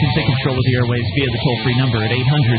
can take control of the airwaves via the toll-free number at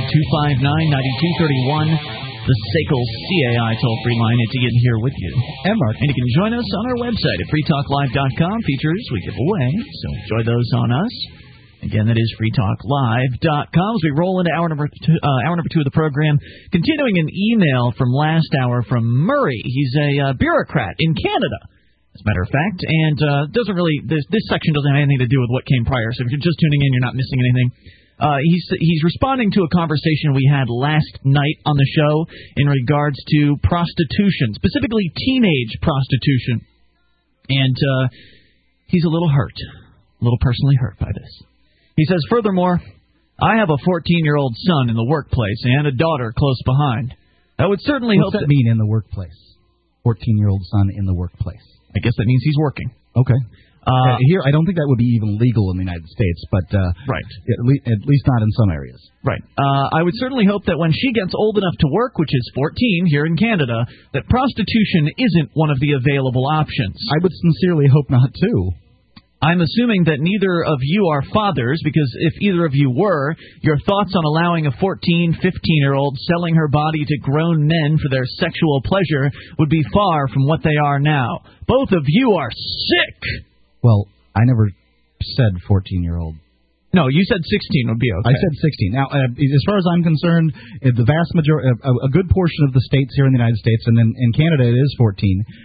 800-259-9231. The SACL CAI toll-free line to get in here with you. And Mark. And you can join us on our website at freetalklive.com. Features we give away, so enjoy those on us. Again, that is freetalklive.com. As we roll into hour number two of the program, continuing an email from last hour from Murray. He's a bureaucrat in Canada, as a matter of fact, and doesn't really. This section doesn't have anything to do with what came prior. So if you're just tuning in, you're not missing anything. He's responding to a conversation we had last night on the show in regards to prostitution, specifically teenage prostitution. And he's a little personally hurt by this. He says, furthermore, I have a 14-year-old son in the workplace and a daughter close behind. I would certainly hope that mean in the workplace? 14-year-old son in the workplace. I guess that means he's working. Okay. Here, I don't think that would be even legal in the United States, but right. At least not in some areas. Right. I would certainly hope that when she gets old enough to work, which is 14 here in Canada, that prostitution isn't one of the available options. I would sincerely hope not, too. I'm assuming that neither of you are fathers, because if either of you were, your thoughts on allowing a 14, 15-year-old selling her body to grown men for their sexual pleasure would be far from what they are now. Both of you are sick! Well, I never said 14-year-old. No, you said 16 would be okay. I said 16. Now, as far as I'm concerned, the vast majority, a good portion of the states here in the United States, and in Canada it is 14.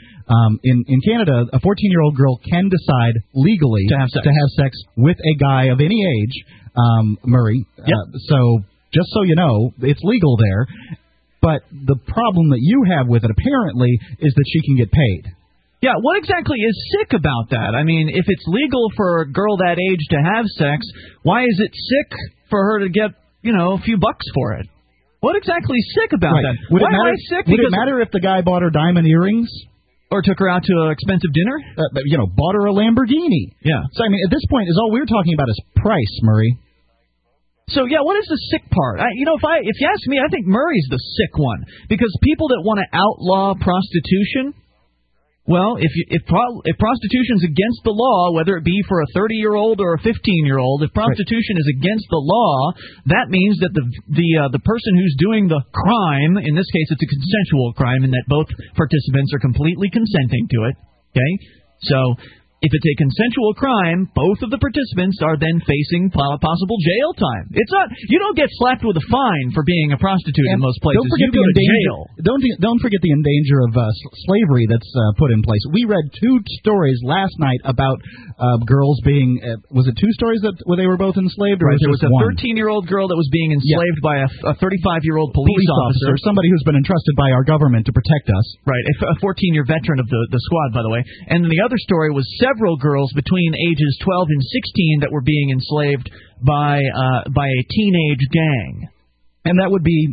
In Canada, a 14-year-old girl can decide legally to have sex with a guy of any age, Murray. Yep. So just so you know, it's legal there. But the problem that you have with it, apparently, is that she can get paid. Yeah, what exactly is sick about that? I mean, if it's legal for a girl that age to have sex, why is it sick for her to get, a few bucks for it? What exactly is sick about that? Would it matter if the guy bought her diamond earrings? Or took her out to an expensive dinner? Bought her a Lamborghini. Yeah. So, I mean, at this point, all we're talking about is price, Murray. So, yeah, what is the sick part? If you ask me, I think Murray's the sick one. Because people that want to outlaw prostitution... Well, if prostitution's against the law, whether it be for a 30-year-old or a 15-year-old, if prostitution is against the law, that means that the person who's doing the crime, in this case it's a consensual crime, in that both participants are completely consenting to it. Okay, so if it's a consensual crime, both of the participants are then facing possible jail time. It's not. You don't get slapped with a fine for being a prostitute in most places. You go to jail. Don't forget the danger of slavery that's put in place. We read 2 stories last night about girls being. Was it 2 stories where they were both enslaved? Or right. There was a 13-year-old girl that was being enslaved by a 35-year-old police officer, somebody who's been entrusted by our government to protect us. Right. A 14-year veteran of the squad, by the way. And then the other story was several girls between ages 12 and 16 that were being enslaved by a teenage gang. And that would be,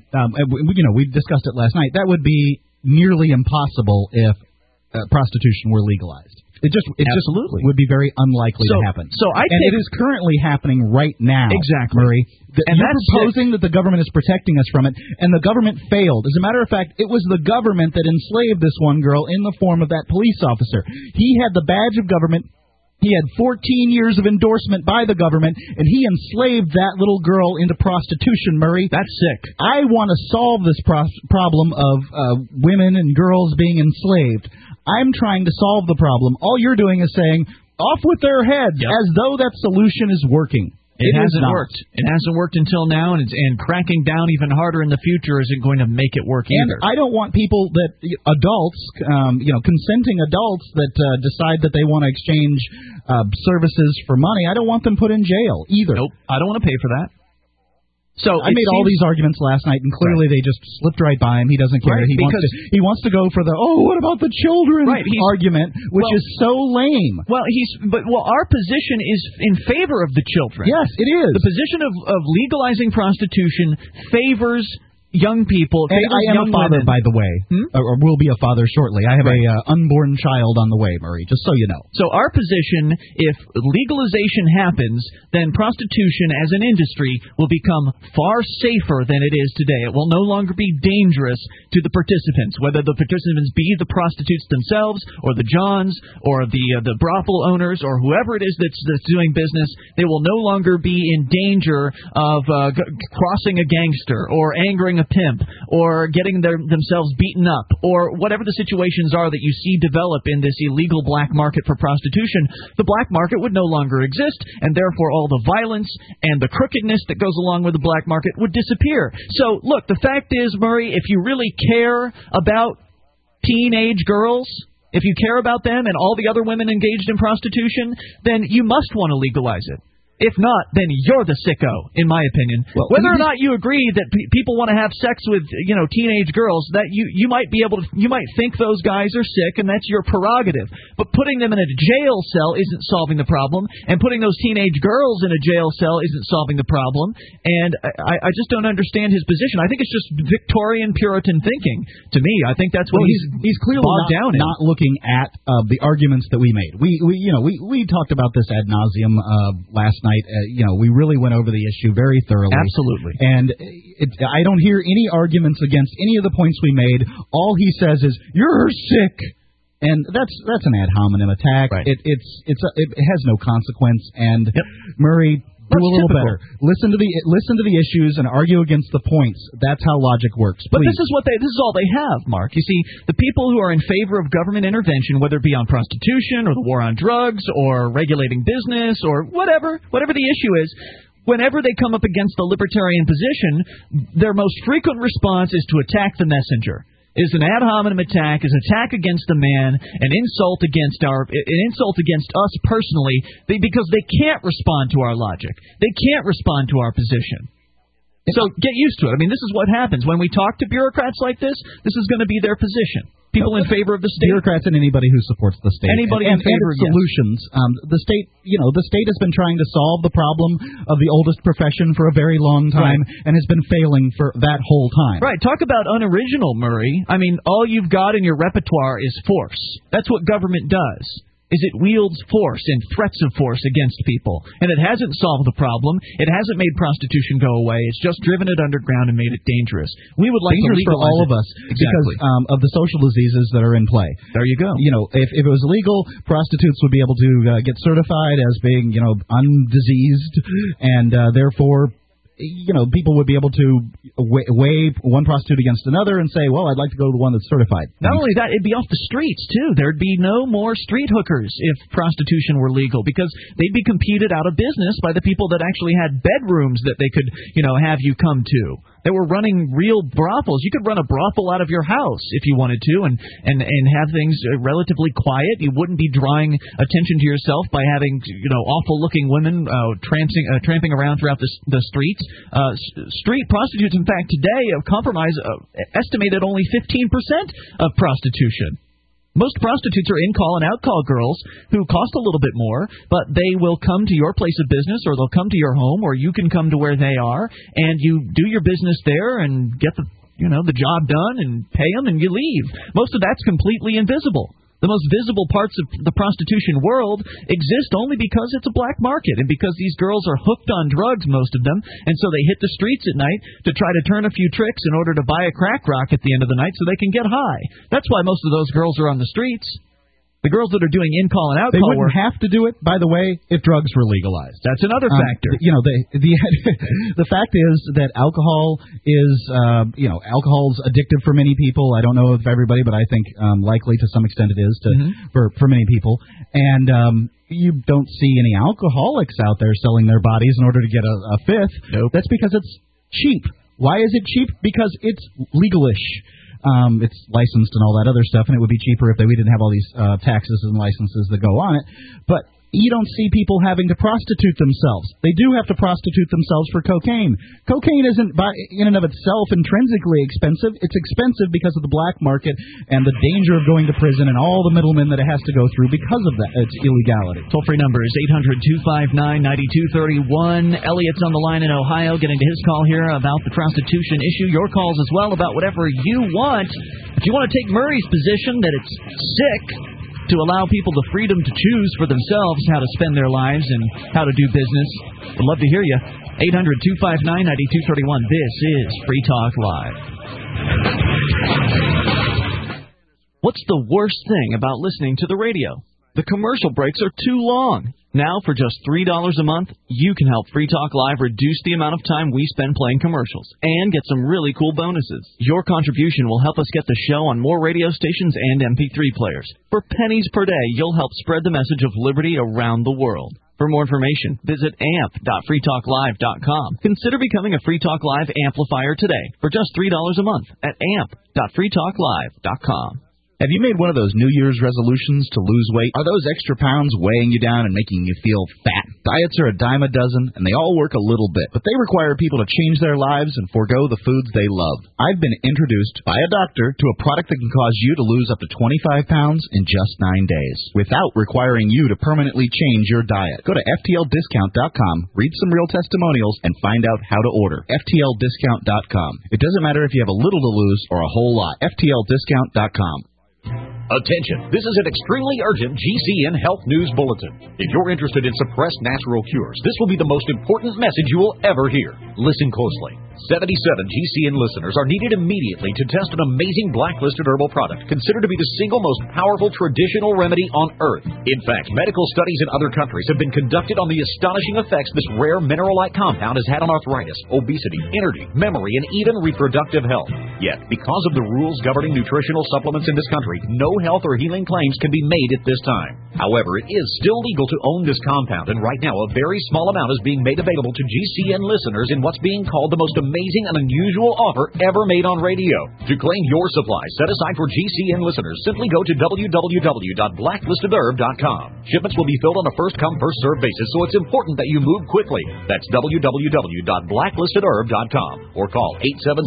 we discussed it last night, that would be nearly impossible if prostitution were legalized. It just absolutely would be very unlikely to happen. And it is currently happening right now. Exactly. Murray. And you're proposing that the government is protecting us from it, and the government failed. As a matter of fact, it was the government that enslaved this one girl in the form of that police officer. He had the badge of government. He had 14 years of endorsement by the government, and he enslaved that little girl into prostitution, Murray. That's sick. I want to solve this problem of women and girls being enslaved. I'm trying to solve the problem. All you're doing is saying, off with their heads, as though that solution is working. It hasn't worked. It hasn't worked until now, and cracking down even harder in the future isn't going to make it work either. And I don't want people adults, consenting adults that decide that they want to exchange services for money. I don't want them put in jail either. Nope, I don't want to pay for that. So I made all these arguments last night, and clearly they just slipped right by him. He doesn't care. Right, he wants to go for the what about the children argument, which is so lame. Well, our position is in favor of the children. Yes, it is. The position of legalizing prostitution favors young people. And I am a father, by the way, or will be a father shortly. I have a unborn child on the way, Murray, just so you know. So our position, if legalization happens, then prostitution as an industry will become far safer than it is today. It will no longer be dangerous to the participants, whether the participants be the prostitutes themselves or the Johns or the brothel owners or whoever it is that's doing business. They will no longer be in danger of crossing a gangster or angering a pimp or getting themselves beaten up or whatever the situations are that you see develop in this illegal black market for prostitution. The black market would no longer exist, and therefore all the violence and the crookedness that goes along with the black market would disappear. So, look, the fact is, Murray, if you really care about teenage girls, if you care about them and all the other women engaged in prostitution, then you must want to legalize it. If not, then you're the sicko, in my opinion. Well, whether or not you agree that people want to have sex with, teenage girls, that you might be able to, you might think those guys are sick, and that's your prerogative. But putting them in a jail cell isn't solving the problem, and putting those teenage girls in a jail cell isn't solving the problem. And I just don't understand his position. I think it's just Victorian Puritan thinking. To me, I think that's what he's clearly not looking at the arguments that we made. We talked about this ad nauseum last night. We really went over the issue very thoroughly. Absolutely. And I don't hear any arguments against any of the points we made. All he says is, "You're sick." And that's an ad hominem attack. Right. It has no consequence. And Murray, do a little better. Listen to the issues and argue against the points. That's how logic works. But this is all they have, Mark. You see, the people who are in favor of government intervention, whether it be on prostitution or the war on drugs or regulating business or whatever the issue is, whenever they come up against the libertarian position, their most frequent response is to attack the messenger. Is an ad hominem attack, is an attack against the man, an insult against us personally, because they can't respond to our logic. They can't respond to our position. So get used to it. I mean, this is what happens. When we talk to bureaucrats like this is going to be their position. People in favor of the state. Bureaucrats and anybody who supports the state. Anybody in favor of solutions. The state has been trying to solve the problem of the oldest profession for a very long time and has been failing for that whole time. Right. Talk about unoriginal, Murray. I mean, all you've got in your repertoire is force. That's what government does. Is it wields force and threats of force against people. And it hasn't solved the problem. It hasn't made prostitution go away. It's just driven it underground and made it dangerous. We would like to legalize for all of us because of the social diseases that are in play. There you go. If it was legal, prostitutes would be able to get certified as being, undiseased, and therefore people would be able to weigh one prostitute against another and say, well, I'd like to go to one that's certified. Not only that, it'd be off the streets, too. There'd be no more street hookers if prostitution were legal because they'd be competed out of business by the people that actually had bedrooms that they could, have you come to. They were running real brothels. You could run a brothel out of your house if you wanted to and have things relatively quiet. You wouldn't be drawing attention to yourself by having, awful-looking women tramping around throughout the streets. Street prostitutes, in fact, today estimated only 15% of prostitution. Most prostitutes are in-call and out-call girls who cost a little bit more, but they will come to your place of business or they'll come to your home or you can come to where they are and you do your business there and get the job done and pay them and you leave. Most of that's completely invisible. The most visible parts of the prostitution world exist only because it's a black market and because these girls are hooked on drugs, most of them, and so they hit the streets at night to try to turn a few tricks in order to buy a crack rock at the end of the night so they can get high. That's why most of those girls are on the streets. The girls that are doing in-call and out-call... They wouldn't have to do it, by the way, if drugs were legalized. That's another factor. The fact is that alcohol is, alcohol's addictive for many people. I don't know if everybody, but I think likely to some extent it is for many people. And you don't see any alcoholics out there selling their bodies in order to get a fifth. Nope. That's because it's cheap. Why is it cheap? Because it's legalish. It's licensed and all that other stuff, and it would be cheaper if we didn't have all these taxes and licenses that go on it. But, you don't see people having to prostitute themselves. They do have to prostitute themselves for cocaine. Cocaine isn't in and of itself intrinsically expensive. It's expensive because of the black market and the danger of going to prison and all the middlemen that it has to go through because of that. It's illegality. Toll-free number is 800-259-9231. Elliot's on the line in Ohio, getting to his call here about the prostitution issue. Your calls as well about whatever you want. If you want to take Murray's position that it's sick to allow people the freedom to choose for themselves how to spend their lives and how to do business, we'd love to hear you. 800-259-9231. This is Free Talk Live. What's the worst thing about listening to the radio? The commercial breaks are too long. Now, for just $3 a month, you can help Free Talk Live reduce the amount of time we spend playing commercials and get some really cool bonuses. Your contribution will help us get the show on more radio stations and MP3 players. For pennies per day, you'll help spread the message of liberty around the world. For more information, visit amp.freetalklive.com. Consider becoming a Free Talk Live amplifier today for just $3 a month at amp.freetalklive.com. Have you made one of those New Year's resolutions to lose weight? Are those extra pounds weighing you down and making you feel fat? Diets are a dime a dozen, and they all work a little bit, but they require people to change their lives and forego the foods they love. I've been introduced by a doctor to a product that can cause you to lose up to 25 pounds in just 9 days, without requiring you to permanently change your diet. Go to FTLDiscount.com, read some real testimonials, and find out how to order. FTLDiscount.com. It doesn't matter if you have a little to lose or a whole lot. FTLDiscount.com. Attention, this is an extremely urgent GCN Health News Bulletin. If you're interested in suppressed natural cures, this will be the most important message you will ever hear. Listen closely. 77 GCN listeners are needed immediately to test an amazing blacklisted herbal product considered to be the single most powerful traditional remedy on Earth. In fact, medical studies in other countries have been conducted on the astonishing effects this rare mineral-like compound has had on arthritis, obesity, energy, memory, and even reproductive health. Yet, because of the rules governing nutritional supplements in this country, no health or healing claims can be made at this time. However, it is still legal to own this compound, and right now a very small amount is being made available to GCN listeners in what's being called the most amazing and unusual offer ever made on radio. To claim your supply set aside for GCN listeners, simply go to www.blacklistedherb.com. Shipments will be filled on a first-come, first-served basis, so it's important that you move quickly. That's www.blacklistedherb.com or call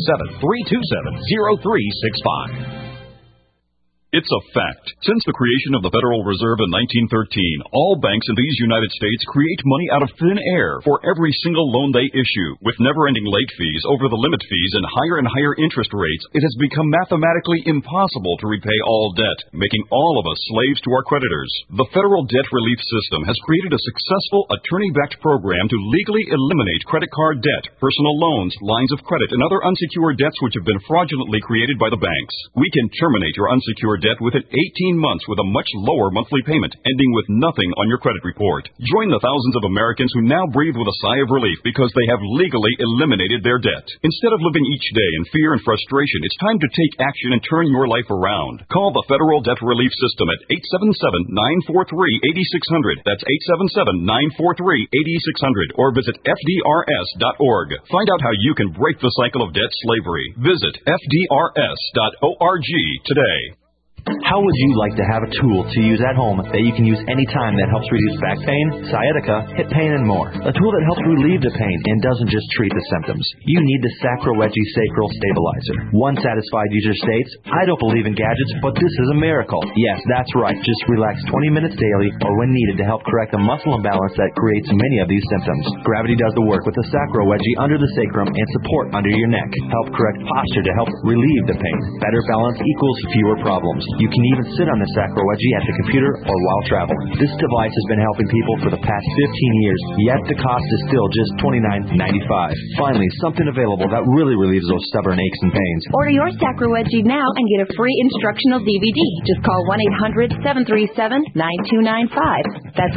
877-327-0365. It's a fact. Since the creation of the Federal Reserve in 1913, all banks in these United States create money out of thin air for every single loan they issue. With never-ending late fees, over-the-limit fees, and higher interest rates, it has become mathematically impossible to repay all debt, making all of us slaves to our creditors. The Federal Debt Relief System has created a successful attorney-backed program to legally eliminate credit card debt, personal loans, lines of credit, and other unsecured debts which have been fraudulently created by the banks. We can terminate your unsecured debt within 18 months with a much lower monthly payment, ending with nothing on your credit report. Join the thousands of Americans who now breathe with a sigh of relief because they have legally eliminated their debt. Instead of living each day in fear and frustration, it's time to take action and turn your life around. Call the Federal Debt Relief System at 877-943-8600. That's 877-943-8600. Or visit FDRS.org. Find out how you can break the cycle of debt slavery. Visit FDRS.org today. How would you like to have a tool to use at home that you can use anytime that helps reduce back pain, sciatica, hip pain, and more? A tool that helps relieve the pain and doesn't just treat the symptoms. You need the Sacrowegie Sacral Stabilizer. One satisfied user states, "I don't believe in gadgets, but this is a miracle." Yes, that's right. Just relax 20 minutes daily or when needed to help correct the muscle imbalance that creates many of these symptoms. Gravity does the work with the Sacrowegie under the sacrum and support under your neck. Help correct posture to help relieve the pain. Better balance equals fewer problems. You can even sit on the Sacrowegie at the computer or while traveling. This device has been helping people for the past 15 years, yet the cost is still just $29.95. Finally, something available that really relieves those stubborn aches and pains. Order your Sacrowegie now and get a free instructional DVD. Just call 1-800-737-9295. That's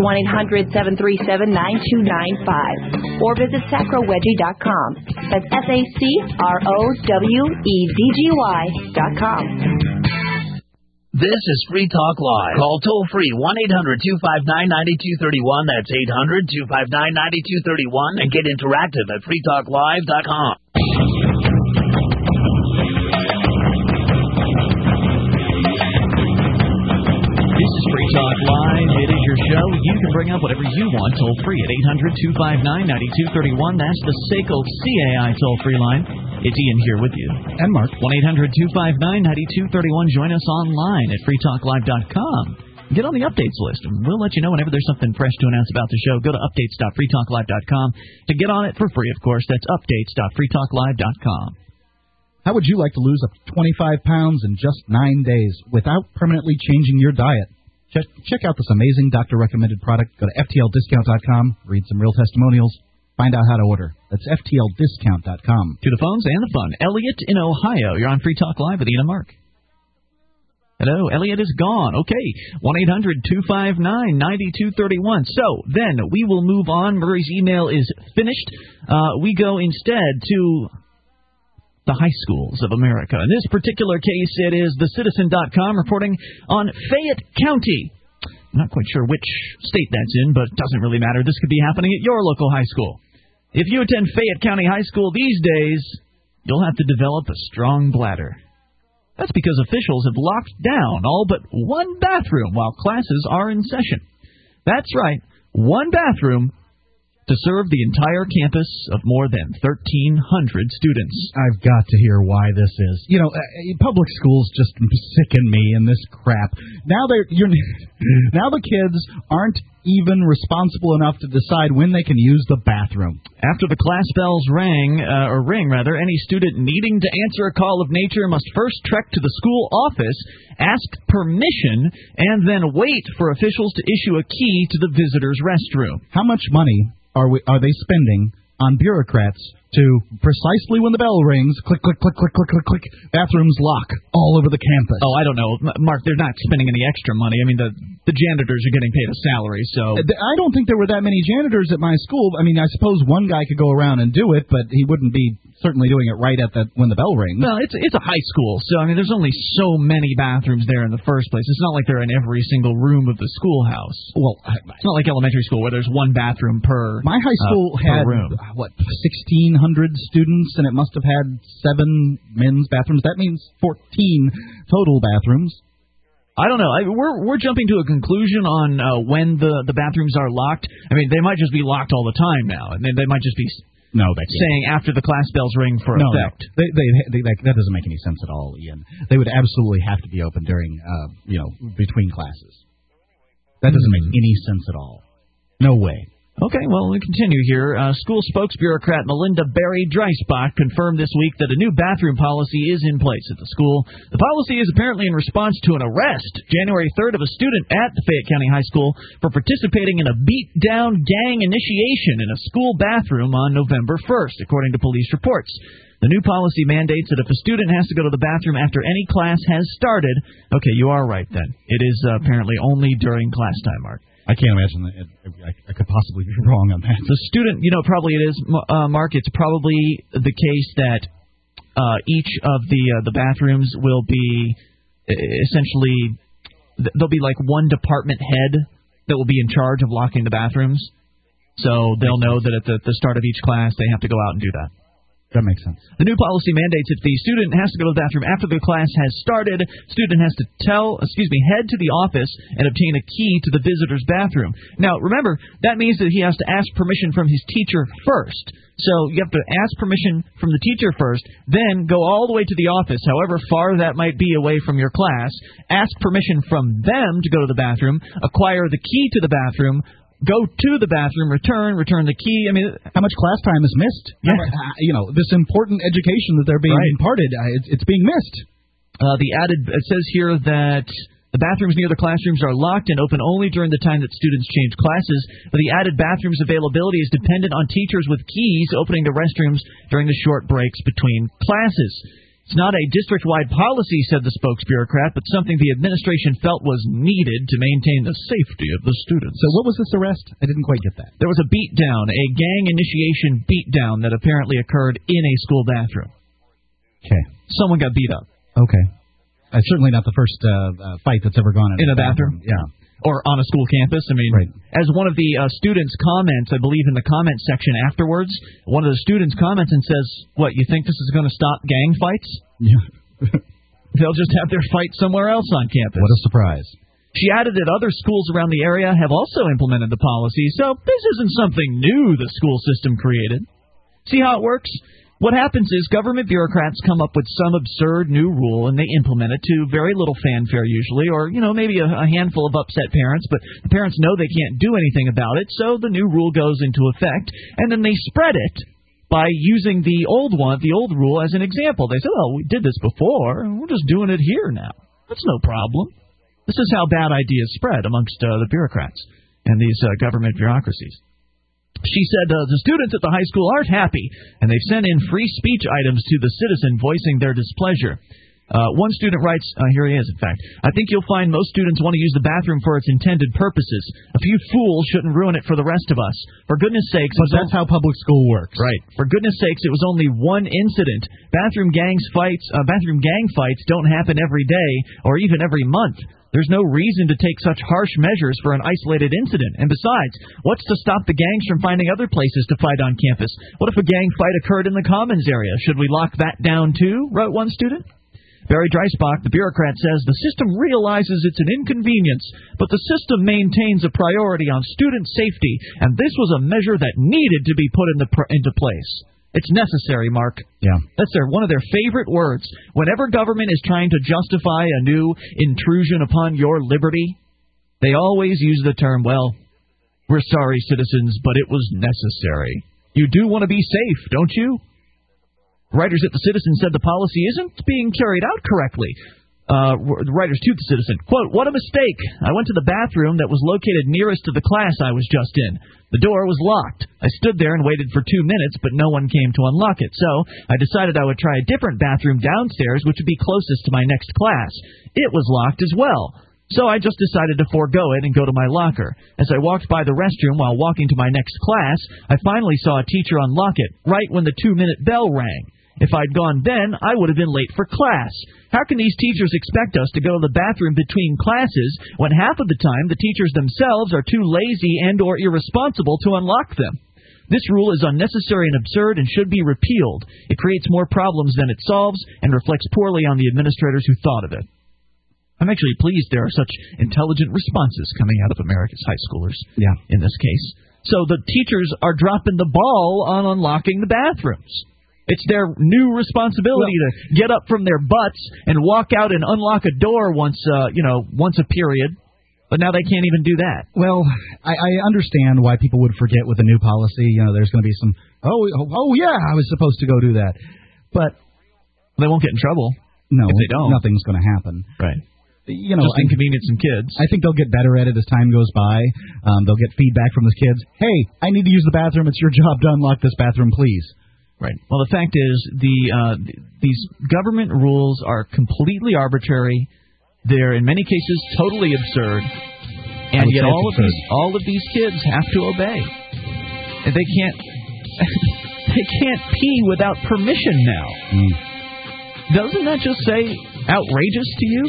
1-800-737-9295. Or visit sacrowedgie.com. That's SACROWEDGY.com. This is Free Talk Live. Call toll-free 1-800-259-9231. That's 800-259-9231. And get interactive at freetalklive.com. This is Free Talk Live. It is your show. You can bring up whatever you want toll-free at 800-259-9231. That's the SACL CAI toll-free line. It's Ian here with you. And Mark. 1-800-259-9231. Join us online at freetalklive.com. Get on the updates list, and we'll let you know whenever there's something fresh to announce about the show. Go to updates.freetalklive.com to get on it for free, of course. That's updates.freetalklive.com. How would you like to lose up to 25 pounds in just 9 days without permanently changing your diet? Check out this amazing doctor-recommended product. Go to ftldiscount.com, read some real testimonials, find out how to order. That's ftldiscount.com. To the phones and the fun. Elliot in Ohio. You're on Free Talk Live with Ian and Mark. Hello, Elliot is gone. Okay, 1-800-259-9231. So, then, we will move on. Murray's email is finished. We go instead to the high schools of America. In this particular case, it is thecitizen.com reporting on Fayette County. I'm not quite sure which state that's in, but it doesn't really matter. This could be happening at your local high school. If you attend Fayette County High School these days, you'll have to develop a strong bladder. That's because officials have locked down all but one bathroom while classes are in session. That's right, one bathroom to serve the entire campus of more than 1,300 students. I've got to hear why this is. You know, public schools just sicken me in this crap. Now now the kids aren't even responsible enough to decide when they can use the bathroom. After the class bells ring, any student needing to answer a call of nature must first trek to the school office, ask permission, and then wait for officials to issue a key to the visitor's restroom. How much money are they spending on bureaucrats to precisely when the bell rings, click, click, click, click, click, click, click, bathrooms lock all over the campus? Oh, I don't know. Mark, they're not spending any extra money. I mean, the janitors are getting paid a salary, so... I don't think there were that many janitors at my school. I mean, I suppose one guy could go around and do it, but he wouldn't be certainly doing it right when the bell rings. Well, it's a high school, so, I mean, there's only so many bathrooms there in the first place. It's not like they're in every single room of the schoolhouse. Well, it's not like elementary school where there's one bathroom per My high school had, room. 1,600 students, and it must have had 7 men's bathrooms. That means 14 total bathrooms. I don't know. We're jumping to a conclusion on when the bathrooms are locked. I mean, they might just be locked all the time now, and they might just be saying after the class bells ring for effect. No. That doesn't make any sense at all, Ian. They would absolutely have to be open during, between classes. That doesn't make any sense at all. No way. Okay, well, we continue here. School spokesbureaucrat Melinda Barry Dreisbach confirmed this week that a new bathroom policy is in place at the school. The policy is apparently in response to an arrest January 3rd of a student at the Fayette County High School for participating in a beat-down gang initiation in a school bathroom on November 1st, according to police reports. The new policy mandates that if a student has to go to the bathroom after any class has started... Okay, you are right then. It is apparently only during class time, Mark. I can't imagine that I could possibly be wrong on that. The student, probably it is, Mark, it's probably the case that each of the bathrooms will be essentially, there'll be like one department head that will be in charge of locking the bathrooms. So they'll know that at the start of each class they have to go out and do that. That makes sense. The new policy mandates if the student has to go to the bathroom after the class has started, student has to head to the office and obtain a key to the visitor's bathroom. Now, remember, that means that he has to ask permission from his teacher first. So you have to ask permission from the teacher first, then go all the way to the office, however far that might be away from your class, ask permission from them to go to the bathroom, acquire the key to the bathroom, go to the bathroom, return the key. I mean, how much class time is missed? Yeah. This important education that they're being imparted, it's being missed. It says here that the bathrooms near the classrooms are locked and open only during the time that students change classes. But the added bathrooms availability is dependent on teachers with keys opening the restrooms during the short breaks between classes. It's not a district-wide policy, said the spokesbureaucrat, but something the administration felt was needed to maintain the safety of the students. So what was this arrest? I didn't quite get that. There was a beatdown, a gang initiation beatdown that apparently occurred in a school bathroom. Okay. Someone got beat up. Okay. Certainly not the first fight that's ever gone in a bathroom. Yeah. Or on a school campus. I mean, as one of the students comments, I believe in the comment section afterwards, one of the students comments and says, what, you think this is going to stop gang fights? Yeah. They'll just have their fight somewhere else on campus. What a surprise. She added that other schools around the area have also implemented the policy, so this isn't something new the school system created. See how it works? What happens is government bureaucrats come up with some absurd new rule and they implement it to very little fanfare usually, or, maybe a handful of upset parents, but the parents know they can't do anything about it, so the new rule goes into effect, and then they spread it by using the old rule as an example. They say, well, we did this before, and we're just doing it here now. That's no problem. This is how bad ideas spread amongst the bureaucrats and these government bureaucracies. She said the students at the high school aren't happy, and they've sent in free speech items to the citizen voicing their displeasure. One student writes, here he is, in fact, I think you'll find most students want to use the bathroom for its intended purposes. A few fools shouldn't ruin it for the rest of us. For goodness sakes... But that's how public school works. Right. For goodness sakes, it was only one incident. Bathroom gang fights don't happen every day or even every month. There's no reason to take such harsh measures for an isolated incident. And besides, what's to stop the gangs from finding other places to fight on campus? What if a gang fight occurred in the Commons area? Should we lock that down too? Wrote one student. Barry Dreisbach, the bureaucrat, says the system realizes it's an inconvenience, but the system maintains a priority on student safety, and this was a measure that needed to be put into place. It's necessary, Mark. Yeah. That's one of their favorite words. Whenever government is trying to justify a new intrusion upon your liberty, they always use the term, well, we're sorry, citizens, but it was necessary. You do want to be safe, don't you? Writers at the Citizen said the policy isn't being carried out correctly. The writers to the Citizen, quote, what a mistake. I went to the bathroom that was located nearest to the class I was just in. The door was locked. I stood there and waited for 2 minutes, but no one came to unlock it. So I decided I would try a different bathroom downstairs, which would be closest to my next class. It was locked as well. So I just decided to forego it and go to my locker. As I walked by the restroom while walking to my next class, I finally saw a teacher unlock it, right when the 2-minute bell rang. If I'd gone then, I would have been late for class. How can these teachers expect us to go to the bathroom between classes when half of the time the teachers themselves are too lazy and or irresponsible to unlock them? This rule is unnecessary and absurd and should be repealed. It creates more problems than it solves and reflects poorly on the administrators who thought of it. I'm actually pleased there are such intelligent responses coming out of America's high schoolers in this case. So the teachers are dropping the ball on unlocking the bathrooms. It's their new responsibility to get up from their butts and walk out and unlock a door once a period. But now they can't even do that. Well, I understand why people would forget with the new policy. There's going to be some, I was supposed to go do that. But they won't get in trouble. No, if they don't. Nothing's going to happen. Right. Just inconvenience some kids. I think they'll get better at it as time goes by. They'll get feedback from the kids. Hey, I need to use the bathroom. It's your job to unlock this bathroom, please. Right. Well, the fact is, these government rules are completely arbitrary. They're, in many cases, totally absurd. And yet all of these kids have to obey. And they can't pee without permission now. Doesn't that just say outrageous to you?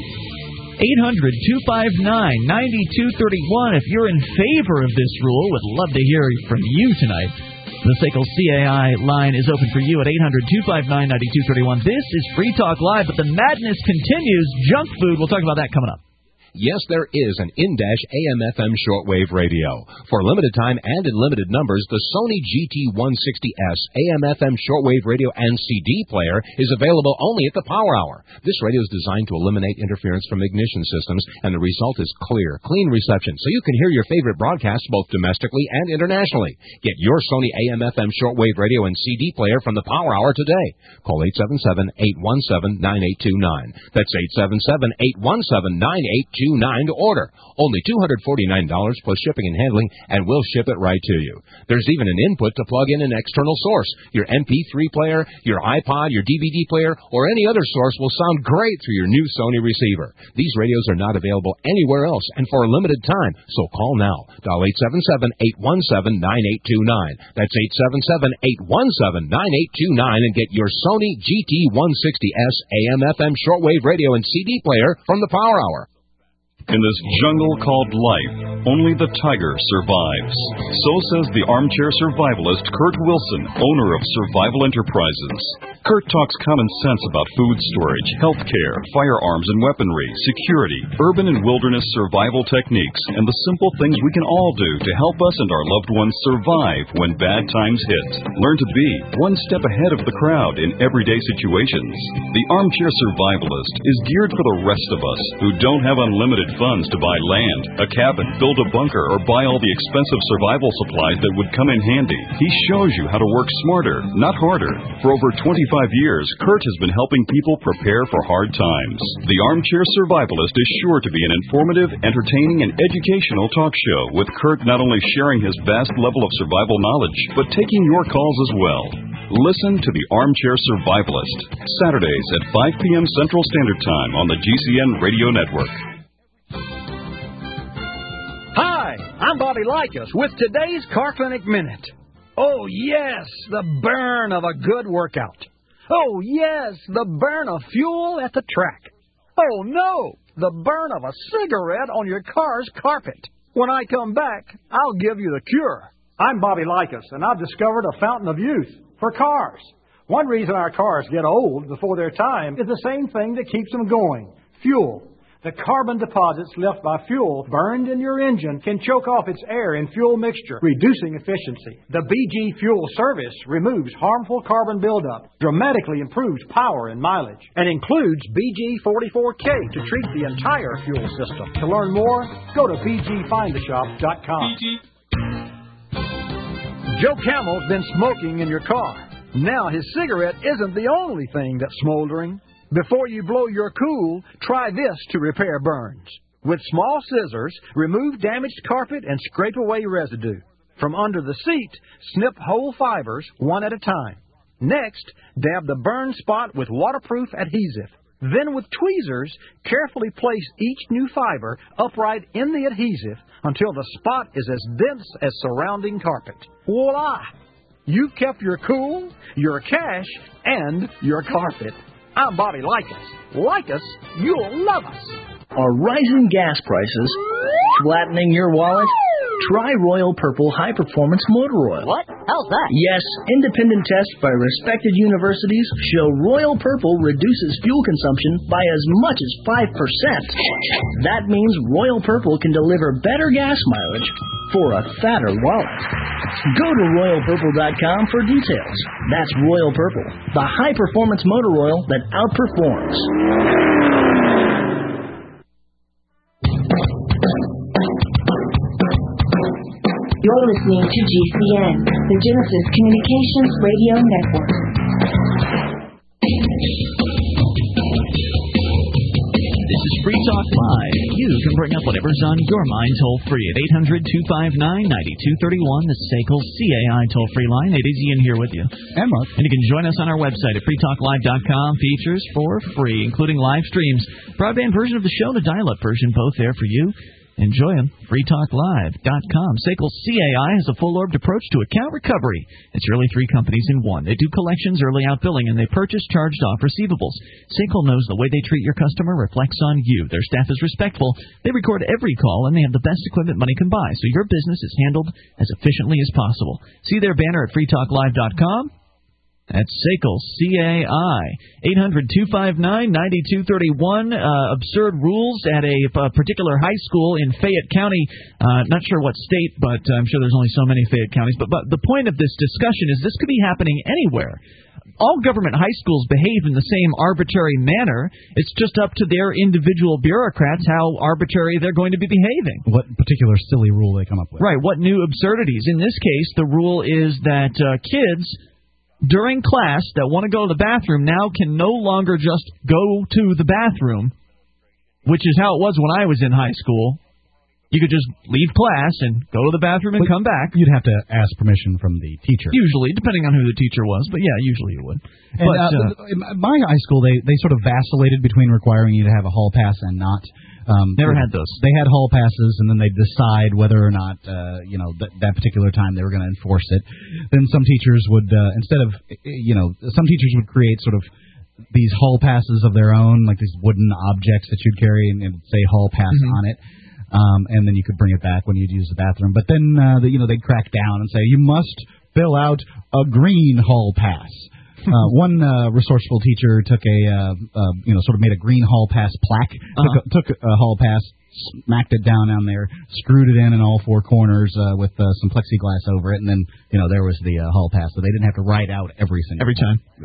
800-259-9231. If you're in favor of this rule, would love to hear from you tonight. The SACL CAI line is open for you at 800-259-9231. This is Free Talk Live, but the madness continues. Junk food. We'll talk about that coming up. Yes, there is an in-dash AM/FM shortwave radio. For limited time and in limited numbers, the Sony GT160S AM/FM shortwave radio and CD player is available only at the Power Hour. This radio is designed to eliminate interference from ignition systems, and the result is clear, clean reception, so you can hear your favorite broadcasts both domestically and internationally. Get your Sony AM/FM shortwave radio and CD player from the Power Hour today. Call 877-817-9829. That's 877-817-9829. To order. Only $249 plus shipping and handling, and we'll ship it right to you. There's even an input to plug in an external source. Your MP3 player, your iPod, your DVD player, or any other source will sound great through your new Sony receiver. These radios are not available anywhere else and for a limited time, so call now. Dial 877-817-9829. That's 877-817-9829 and get your Sony GT160S AM/FM shortwave radio and CD player from the Power Hour. In this jungle called life, only the tiger survives. So says the armchair survivalist Kurt Wilson, owner of Survival Enterprises. Kurt talks common sense about food storage, health care, firearms and weaponry, security, urban and wilderness survival techniques, and the simple things we can all do to help us and our loved ones survive when bad times hit. Learn to be one step ahead of the crowd in everyday situations. The Armchair Survivalist is geared for the rest of us who don't have unlimited funds to buy land, a cabin, build a bunker, or buy all the expensive survival supplies that would come in handy. He shows you how to work smarter, not harder. For over 25 years, Kurt has been helping people prepare for hard times. The Armchair Survivalist is sure to be an informative, entertaining, and educational talk show, with Kurt not only sharing his vast level of survival knowledge, but taking your calls as well. Listen to the Armchair Survivalist, Saturdays at 5 p.m. Central Standard Time on the GCN Radio Network. Hi, I'm Bobby Likas with today's Car Clinic Minute. Oh, yes, the burn of a good workout. Oh, yes, the burn of fuel at the track. Oh, no, the burn of a cigarette on your car's carpet. When I come back, I'll give you the cure. I'm Bobby Likas, and I've discovered a fountain of youth for cars. One reason our cars get old before their time is the same thing that keeps them going: fuel. The carbon deposits left by fuel burned in your engine can choke off its air and fuel mixture, reducing efficiency. The BG Fuel Service removes harmful carbon buildup, dramatically improves power and mileage, and includes BG44K to treat the entire fuel system. To learn more, go to bgfindtheshop.com. Joe Camel's been smoking in your car. Now his cigarette isn't the only thing that's smoldering. Before you blow your cool, try this to repair burns. With small scissors, remove damaged carpet and scrape away residue. From under the seat, snip whole fibers one at a time. Next, dab the burn spot with waterproof adhesive. Then with tweezers, carefully place each new fiber upright in the adhesive until the spot is as dense as surrounding carpet. Voila! You've kept your cool, your cash, and your carpet. I'm Bobby Likas. Like us, you'll love us. Are rising gas prices flattening your wallet? Try Royal Purple High Performance Motor Oil. What? How's that? Yes, independent tests by respected universities show Royal Purple reduces fuel consumption by as much as 5%. That means Royal Purple can deliver better gas mileage for a fatter wallet. Go to RoyalPurple.com for details. That's Royal Purple, the high-performance motor oil that outperforms. You're listening to GCN, the Genesis Communications Radio Network. This is Free Talk Live. You can bring up whatever's on your mind toll-free at 800-259-9231, the SACL CAI toll-free line. It is Ian here with you. And Mark. And you can join us on our website at freetalklive.com. Features for free, including live streams, broadband version of the show, the dial-up version, both there for you. Enjoy them. freetalklive.com. SACL CAI has a full-orbed approach to account recovery. It's really three companies in one. They do collections, early out billing, and they purchase charged-off receivables. SACL knows the way they treat your customer reflects on you. Their staff is respectful. They record every call, and they have the best equipment money can buy, so your business is handled as efficiently as possible. See their banner at freetalklive.com. That's SACL CAI. 800-259-9231. Absurd rules at a particular high school in Fayette County. Not sure what state, but I'm sure there's only so many Fayette counties. But the point of this discussion is this could be happening anywhere. All government high schools behave in the same arbitrary manner. It's just up to their individual bureaucrats how arbitrary they're going to be behaving. What particular silly rule they come up with. Right, what new absurdities. In this case, the rule is that kids during class that want to go to the bathroom now can no longer just go to the bathroom, which is how it was when I was in high school. You could just leave class and go to the bathroom and come back. You'd have to ask permission from the teacher. Usually, depending on who the teacher was. But, yeah, usually you would. And, my high school, they sort of vacillated between requiring you to have a hall pass and not. Never had those. They had hall passes, and then they'd decide whether or not, that particular time they were going to enforce it. Then some teachers would, some teachers would create sort of these hall passes of their own, like these wooden objects that you'd carry, and it would say hall pass on it. And then you could bring it back when you'd use the bathroom. But then, they'd crack down and say, you must fill out a green hall pass. One resourceful teacher took sort of made a green hall pass plaque, took a hall pass, smacked it down there, screwed it in all four corners with some plexiglass over it, and then, there was the hall pass. So they didn't have to write out every time. Yeah.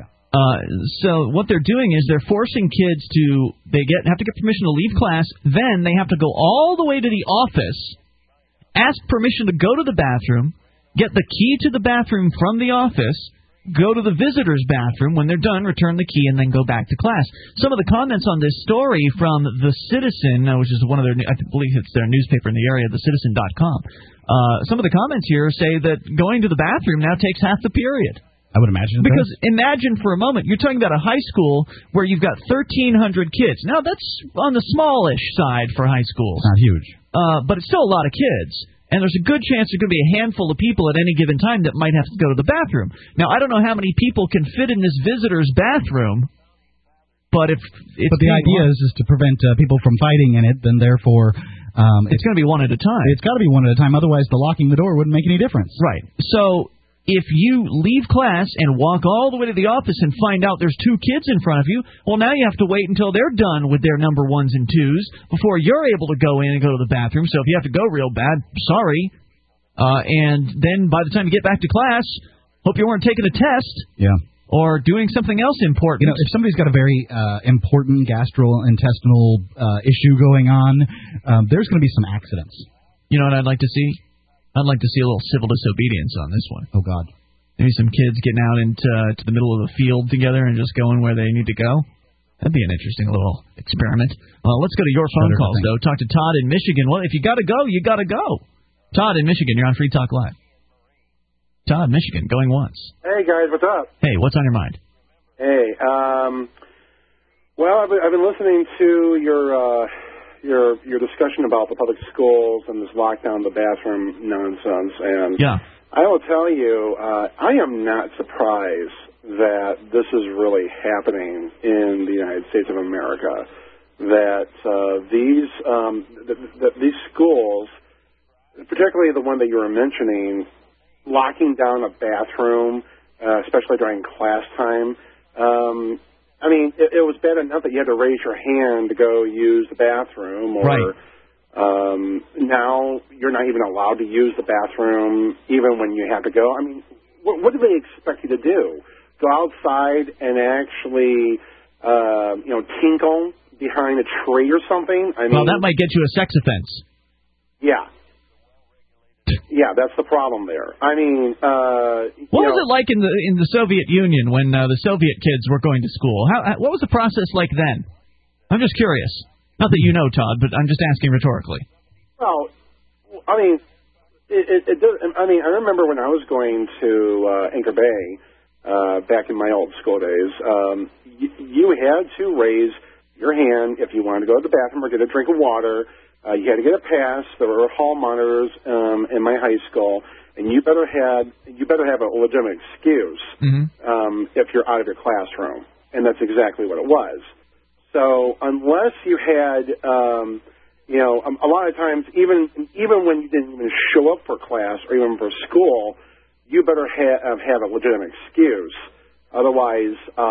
So what they're doing is they're forcing kids to have to get permission to leave class, then they have to go all the way to the office, ask permission to go to the bathroom, get the key to the bathroom from the office, go to the visitor's bathroom. When they're done, return the key, and then go back to class. Some of the comments on this story from The Citizen, which is one of their, I believe it's their newspaper in the area, thecitizen.com. Some of the comments here say that going to the bathroom now takes half the period. I would imagine. Because imagine for a moment, you're talking about a high school where you've got 1,300 kids. Now, that's on the smallish side for high schools. Not huge. But it's still a lot of kids. And there's a good chance there's going to be a handful of people at any given time that might have to go to the bathroom. Now, I don't know how many people can fit in this visitor's bathroom, but if it's the idea is to prevent people from fighting in it, then therefore it's going to be one at a time. It's got to be one at a time. Otherwise, the locking the door wouldn't make any difference. Right. So if you leave class and walk all the way to the office and find out there's two kids in front of you, well, now you have to wait until they're done with their number ones and twos before you're able to go in and go to the bathroom. So if you have to go real bad, sorry. And then by the time you get back to class, hope you weren't taking a test. Yeah. Or doing something else important. If somebody's got a very important gastrointestinal issue going on, there's going to be some accidents. You know what I'd like to see? I'd like to see a little civil disobedience on this one. Oh, God. Maybe some kids getting out into the middle of the field together and just going where they need to go. That'd be an interesting little experiment. Let's go to your phone calls, though. Talk to Todd in Michigan. Well, if you got to go, you got to go. Todd in Michigan, you're on Free Talk Live. Todd, Michigan, going once. Hey, guys, what's up? Hey, what's on your mind? Hey, well, I've been listening to your discussion about the public schools and this lockdown, the bathroom nonsense, and I will tell you, I am not surprised that this is really happening in the United States of America. That these schools, particularly the one that you were mentioning, locking down a bathroom, especially during class time. I mean, it was bad enough that you had to raise your hand to go use the bathroom, or now you're not even allowed to use the bathroom even when you have to go. I mean, what do they expect you to do? Go outside and actually, tinkle behind a tree or something? I mean, well, that might get you a sex offense. Yeah. Yeah, that's the problem there. I mean, what was it like in the Soviet Union when the Soviet kids were going to school? What was the process like then? I'm just curious. Not that you know, Todd, but I'm just asking rhetorically. Well, I mean, it does. I mean, I remember when I was going to Anchor Bay back in my old school days. You had to raise your hand if you wanted to go to the bathroom or get a drink of water. You had to get a pass. There were hall monitors in my high school, and you better have a legitimate excuse if you're out of your classroom, and that's exactly what it was. So unless you had, a lot of times, even when you didn't even show up for class or even for school, you better have a legitimate excuse. Otherwise,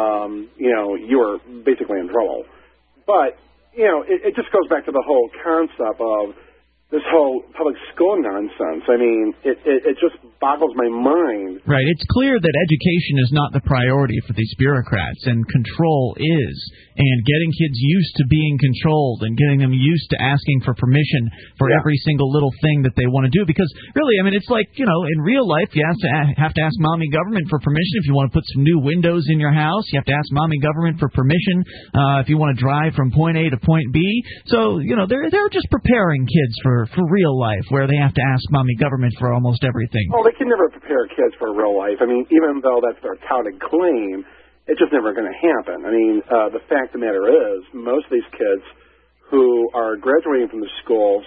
you were basically in trouble. But it just goes back to the whole concept of this whole public school nonsense. I mean, it just boggles my mind. Right. It's clear that education is not the priority for these bureaucrats, and control is. And getting kids used to being controlled and getting them used to asking for permission for every single little thing that they want to do. Because, really, I mean, it's like, in real life, you have to ask mommy government for permission if you want to put some new windows in your house. You have to ask mommy government for permission if you want to drive from point A to point B. So, they're just preparing kids for real life, where they have to ask mommy government for almost everything. Oh, they can never prepare kids for real life. I mean, even though that's their touted claim, it's just never going to happen. I mean, the fact of the matter is, most of these kids who are graduating from the schools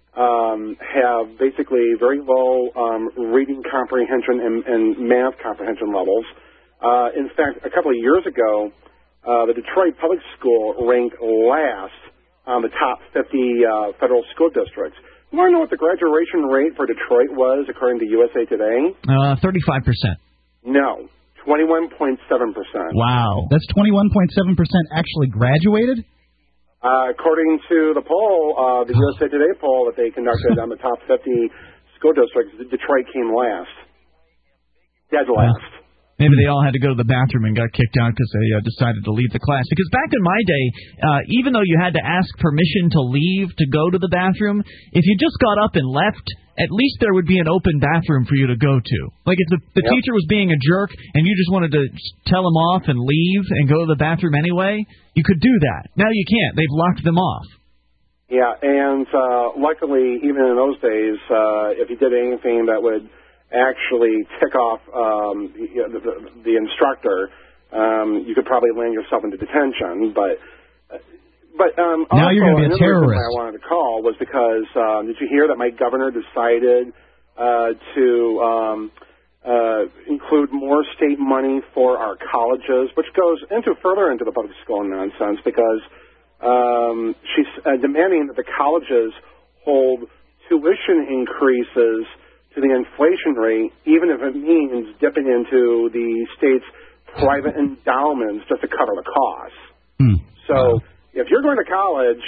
have basically very low reading comprehension and math comprehension levels. In fact, a couple of years ago, the Detroit Public School ranked last on the top 50 federal school districts. You want to know what the graduation rate for Detroit was, according to USA Today? 35%. No, 21.7%. Wow. That's 21.7% actually graduated? According to the poll, the USA Today poll that they conducted on the top 50 school districts, Detroit came last. Dead last. Maybe they all had to go to the bathroom and got kicked out because they decided to leave the class. Because back in my day, even though you had to ask permission to leave to go to the bathroom, if you just got up and left, at least there would be an open bathroom for you to go to. Like if the teacher was being a jerk and you just wanted to tell him off and leave and go to the bathroom anyway, you could do that. Now you can't. They've locked them off. Yeah, and luckily, even in those days, if you did anything that would actually tick off the instructor, you could probably land yourself into detention. But now you're going to be a terrorist. I wanted to call was because did you hear that my governor decided to include more state money for our colleges, which goes further into the public school nonsense because she's demanding that the colleges hold tuition increases to the inflation rate, even if it means dipping into the state's private endowments just to cover the costs. So if you're going to college,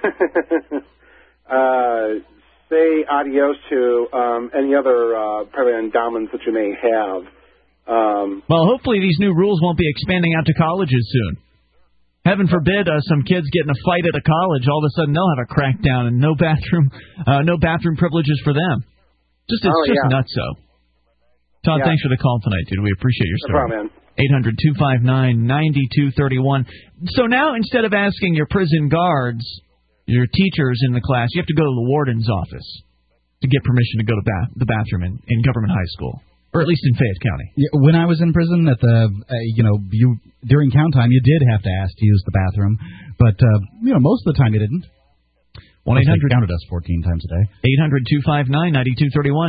say adios to any other private endowments that you may have. Well, hopefully these new rules won't be expanding out to colleges soon. Heaven forbid some kids get in a fight at a college. All of a sudden they'll have a crackdown and no bathroom privileges for them. It's just nutso. Todd, thanks for the call tonight, dude. We appreciate your story. No problem, man. 800-259-9231. So now instead of asking your prison guards, your teachers in the class, you have to go to the warden's office to get permission to go to the bathroom in government high school, or at least in Fayette County. Yeah, when I was in prison, at the during count time, you did have to ask to use the bathroom, but most of the time you didn't. 1-800 counted us 14 times a day. 800-259-9231.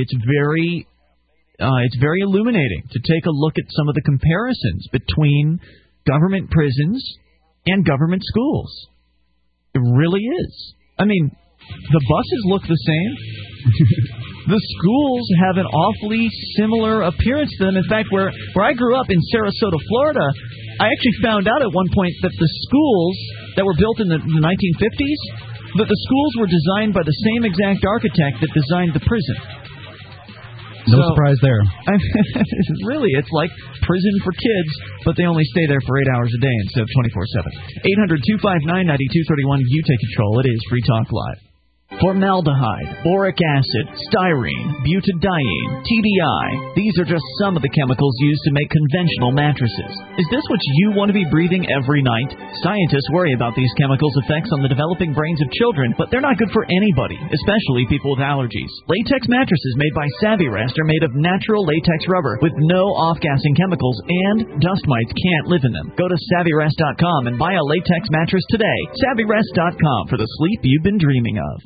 It's very illuminating to take a look at some of the comparisons between government prisons and government schools. It really is. I mean, the buses look the same. The schools have an awfully similar appearance to them. In fact, where I grew up in Sarasota, Florida, I actually found out at one point that the schools that were built in the 1950s, that the schools were designed by the same exact architect that designed the prison. No surprise there. Really, it's like prison for kids, but they only stay there for 8 hours a day instead of 24/7. 800-259-9231. You take control. It is Free Talk Live. Formaldehyde, boric acid, styrene, butadiene, TDI. These are just some of the chemicals used to make conventional mattresses. Is this what you want to be breathing every night? Scientists worry about these chemicals' effects on the developing brains of children, but they're not good for anybody, especially people with allergies. Latex mattresses made by Savvyrest are made of natural latex rubber with no off-gassing chemicals, and dust mites can't live in them. Go to Savvyrest.com and buy a latex mattress today. Savvyrest.com for the sleep you've been dreaming of.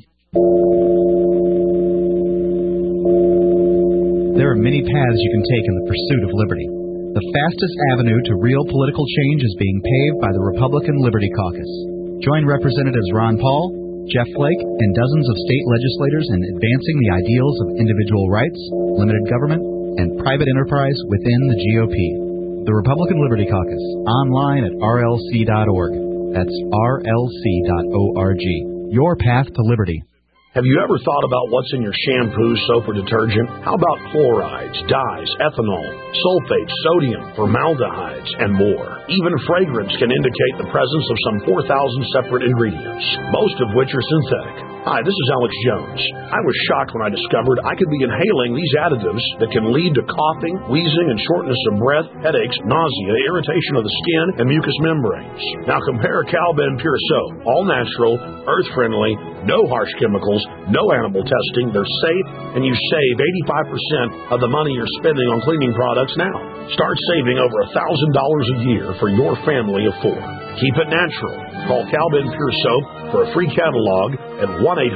There are many paths you can take in the pursuit of liberty. The fastest avenue to real political change is being paved by the Republican Liberty Caucus. Join Representatives Ron Paul, Jeff Flake, and dozens of state legislators in advancing the ideals of individual rights, limited government, and private enterprise within the GOP. The Republican Liberty Caucus, online at rlc.org. That's rlc.org. Your path to liberty. Have you ever thought about what's in your shampoo, soap, or detergent? How about chlorides, dyes, ethanol, sulfates, sodium, formaldehydes, and more? Even fragrance can indicate the presence of some 4,000 separate ingredients, most of which are synthetic. Hi, this is Alex Jones. I was shocked when I discovered I could be inhaling these additives that can lead to coughing, wheezing, and shortness of breath, headaches, nausea, irritation of the skin, and mucous membranes. Now compare Calben Pure Soap, all natural, earth-friendly, no harsh chemicals, no animal testing. They're safe, and you save 85% of the money you're spending on cleaning products now. Start saving over $1,000 a year for your family of 4. Keep it natural. Call Calben Pure Soap for a free catalog at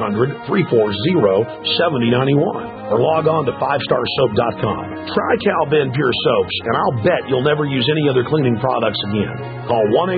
1-800-340-7091 or log on to 5starsoap.com. Try Cal Ben Pure Soaps, and I'll bet you'll never use any other cleaning products again. Call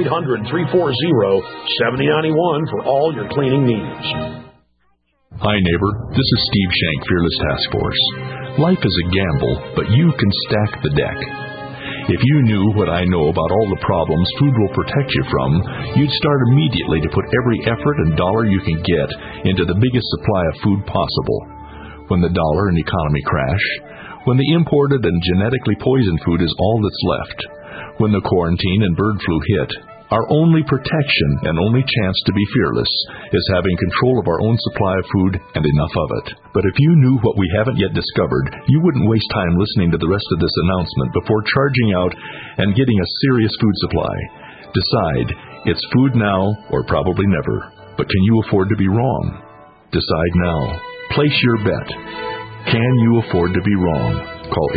1-800-340-7091 for all your cleaning needs. Hi, neighbor. This is Steve Shank, Fearless Task Force. Life is a gamble, but you can stack the deck. If you knew what I know about all the problems food will protect you from, you'd start immediately to put every effort and dollar you can get into the biggest supply of food possible. When the dollar and economy crash, when the imported and genetically poisoned food is all that's left, when the quarantine and bird flu hit, our only protection and only chance to be fearless is having control of our own supply of food and enough of it. But if you knew what we haven't yet discovered, you wouldn't waste time listening to the rest of this announcement before charging out and getting a serious food supply. Decide, it's food now or probably never. But can you afford to be wrong? Decide now. Place your bet. Can you afford to be wrong? Call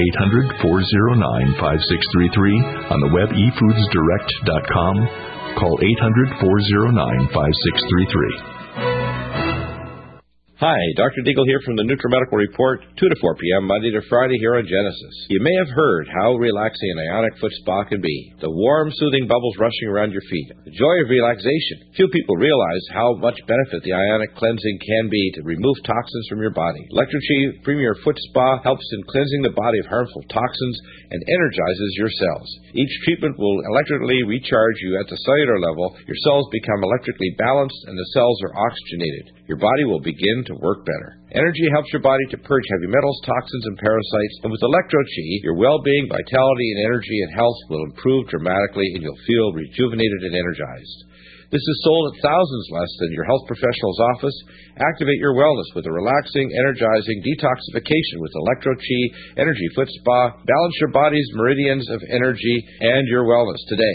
800-409-5633 on the web efoodsdirect.com. Call 800-409-5633. Hi, Dr. Deagle here from the NutriMedical Report, 2 to 4 p.m., Monday to Friday here on Genesis. You may have heard how relaxing an ionic foot spa can be. The warm, soothing bubbles rushing around your feet. The joy of relaxation. Few people realize how much benefit the ionic cleansing can be to remove toxins from your body. Electro-Chi Premier Foot Spa helps in cleansing the body of harmful toxins and energizes your cells. Each treatment will electrically recharge you at the cellular level. Your cells become electrically balanced and the cells are oxygenated. Your body will begin to work better. Energy helps your body to purge heavy metals, toxins, and parasites. And with Electro-Chi, your well-being, vitality, and energy and health will improve dramatically, and you'll feel rejuvenated and energized. This is sold at thousands less than your health professional's office. Activate your wellness with a relaxing, energizing detoxification with Electro-Chi Energy Foot Spa. Balance your body's meridians of energy and your wellness today.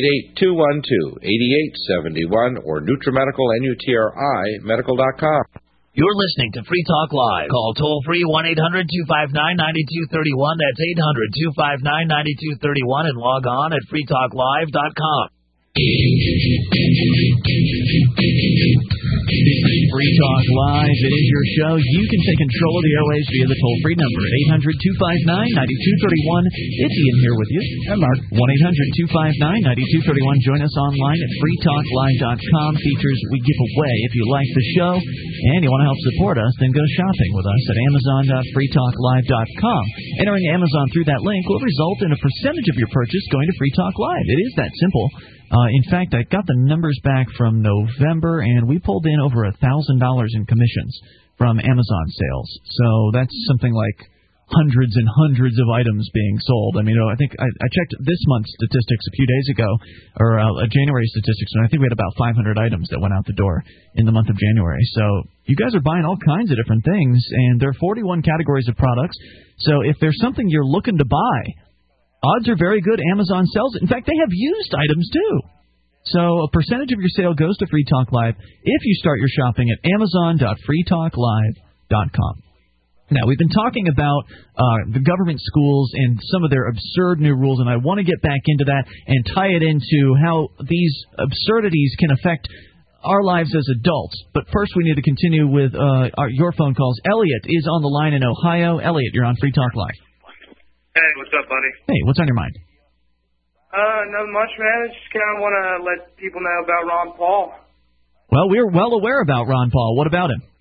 888-212-8871 or NutriMedical, NUTRI, medical.com. You're listening to Free Talk Live. Call toll-free 1-800-259-9231. That's 800-259-9231 and log on at freetalklive.com. Free Talk Live, it is your show. You can take control of the airwaves via the toll-free number at 800-259-9231. It's Ian here with you. And Mark. 1-800-259-9231. Join us online at freetalklive.com. Features we give away. If you like the show and you want to help support us, then go shopping with us at amazon.freetalklive.com. Entering Amazon through that link will result in a percentage of your purchase going to Free Talk Live. It is that simple. In fact, I got the numbers back from November, and we pulled in over $1,000 in commissions from Amazon sales. So that's something like hundreds and hundreds of items being sold. I mean, I think I checked this month's statistics a few days ago, or January statistics, and I think we had about 500 items that went out the door in the month of January. So you guys are buying all kinds of different things, and there are 41 categories of products. So if there's something you're looking to buy, odds are very good Amazon sells it. In fact, they have used items, too. So a percentage of your sale goes to Free Talk Live if you start your shopping at amazon.freetalklive.com. Now, we've been talking about the government schools and some of their absurd new rules, and I want to get back into that and tie it into how these absurdities can affect our lives as adults. But first, we need to continue with your phone calls. Elliot is on the line in Ohio. Elliot, you're on Free Talk Live. Hey, what's up, buddy? Hey, what's on your mind? Nothing much, man. I just kind of want to let people know about Ron Paul. Well, we're well aware about Ron Paul. What about him?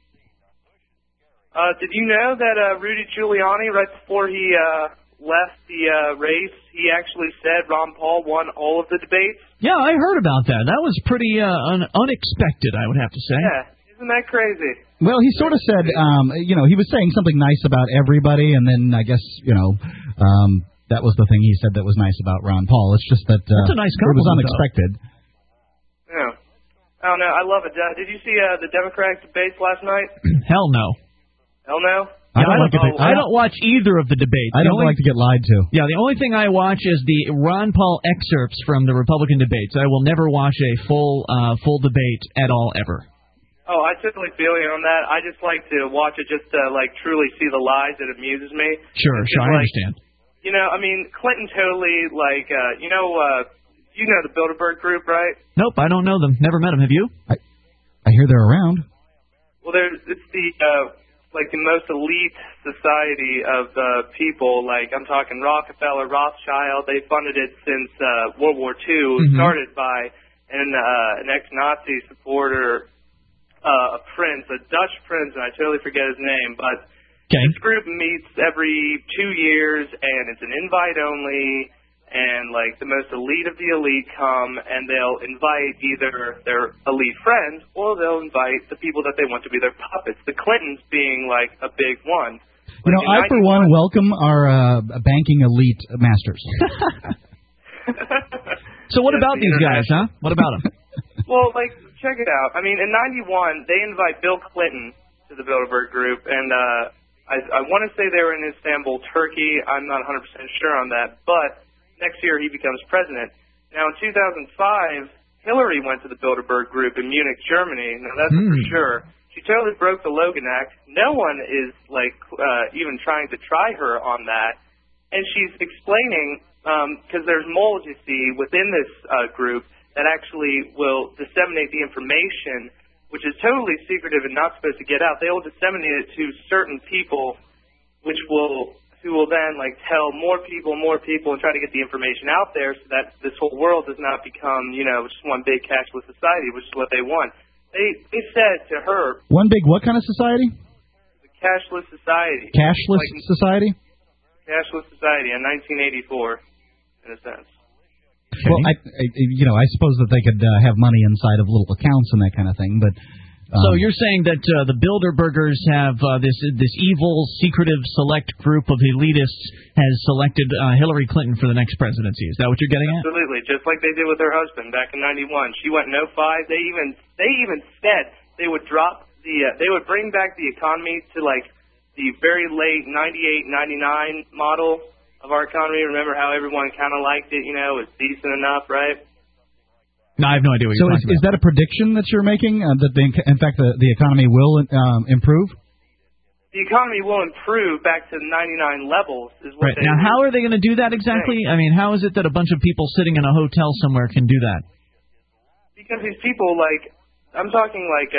Did you know that Rudy Giuliani, right before he left the race, he actually said Ron Paul won all of the debates? Yeah, I heard about that. That was pretty unexpected, I would have to say. Yeah, isn't that crazy? Well, he sort of said, he was saying something nice about everybody, and then I guess, that was the thing he said that was nice about Ron Paul. It's just that that's a nice it was unexpected. Yeah. I don't know. I love it. Did you see the Democratic debates last night? Hell no. Hell no? I don't watch either of the debates. I don't like to get lied to. Yeah, the only thing I watch is the Ron Paul excerpts from the Republican debates. I will never watch a full debate at all, ever. Oh, I totally feel you on that. I just like to watch it just to, truly see the lies. It amuses me. Sure, I understand. Clinton totally, you know the Bilderberg group, right? Nope, I don't know them. Never met them. Have you? I I hear they're around. Well, it's the like the most elite society of people. Like I'm talking Rockefeller, Rothschild. They funded it since World War II. Started by an ex-Nazi supporter, a prince, a Dutch prince, and I totally forget his name. But this group meets every 2 years, and it's an invite only. And, like, the most elite of the elite come, and they'll invite either their elite friends, or they'll invite the people that they want to be their puppets. The Clintons being, like, a big one. You know, I, for one, welcome our banking elite masters. So what about these guys, huh? What about them? Well, like, check it out. I mean, in 91, they invite Bill Clinton to the Bilderberg Group, and I want to say they were in Istanbul, Turkey. I'm not 100% sure on that, but next year he becomes president. Now, in 2005, Hillary went to the Bilderberg Group in Munich, Germany. Now, that's for sure. She totally broke the Logan Act. No one is, like, even trying to try her on that. And she's explaining, because there's moles, you see, within this group that actually will disseminate the information, which is totally secretive and not supposed to get out. They will disseminate it to certain people, who will then, like, tell more people, and try to get the information out there so that this whole world does not become, you know, just one big cashless society, which is what they want. They said to her... One big what kind of society? The cashless society. Cashless society? Cashless society in 1984, in a sense. Okay. Well, I suppose that they could have money inside of little accounts and that kind of thing, but... So you're saying that the Bilderbergers have this evil, secretive, select group of elitists has selected Hillary Clinton for the next presidency. Is that what you're getting at? Absolutely, just like they did with her husband back in '91. She went no 5. They even said they would drop they would bring back the economy to like the very late '98, '99 model of our economy. Remember how everyone kind of liked it? You know, it was decent enough, right? No, I have no idea what you're talking about. So is that a prediction that you're making, that in fact the economy will improve? The economy will improve back to 99 levels. Is what right. Now, how are they going to do that exactly? I mean, how is it that a bunch of people sitting in a hotel somewhere can do that? Because these people, like, I'm talking like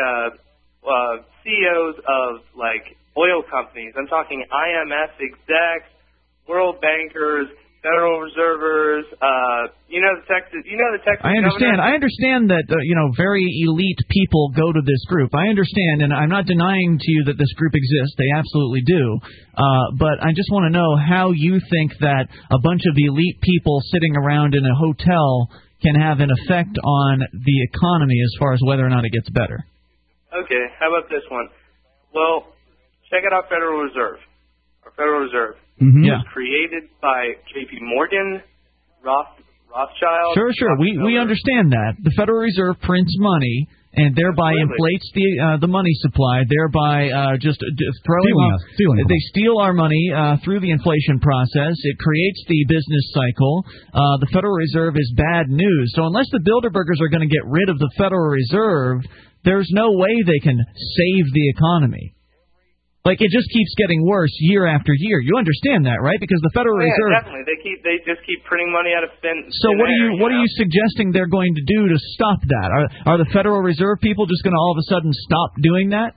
CEOs of, like, oil companies. I'm talking IMF execs, World bankers, Federal Reservers, the Texas I understand. governor. I understand that, very elite people go to this group. I understand, and I'm not denying to you that this group exists. They absolutely do. But I just want to know how you think that a bunch of elite people sitting around in a hotel can have an effect on the economy as far as whether or not it gets better. Okay, how about this one? Well, check out our Federal Reserve. Our Federal Reserve. Mm-hmm. Was created by J.P. Morgan, Rothschild. Sure. We understand that. The Federal Reserve prints money and thereby inflates the money supply, thereby just throwing stealing. They steal our money through the inflation process. It creates the business cycle. The Federal Reserve is bad news. So unless the Bilderbergers are going to get rid of the Federal Reserve, there's no way they can save the economy. Like, it just keeps getting worse year after year. You understand that, right? Because the Federal Reserve... Yeah, definitely. They just keep printing money out of thin So what are you suggesting they're going to do to stop that? Are the Federal Reserve people just going to all of a sudden stop doing that?